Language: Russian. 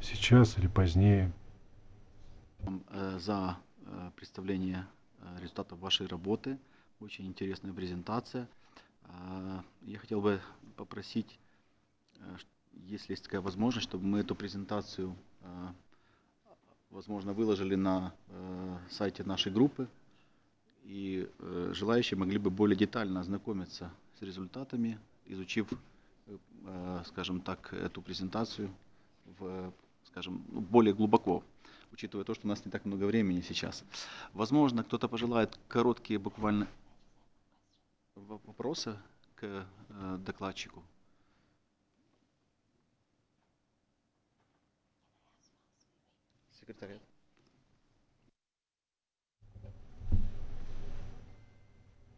сейчас или позднее. За представление результатов вашей работы. Очень интересная презентация. Я хотел бы попросить, если есть такая возможность, чтобы мы эту презентацию, возможно, выложили на сайте нашей группы, и желающие могли бы более детально ознакомиться с результатами, изучив, скажем так, эту презентацию более глубоко, учитывая то, что у нас не так много времени сейчас. Возможно, кто-то пожелает короткие буквально вопросы к докладчику. Секретариат.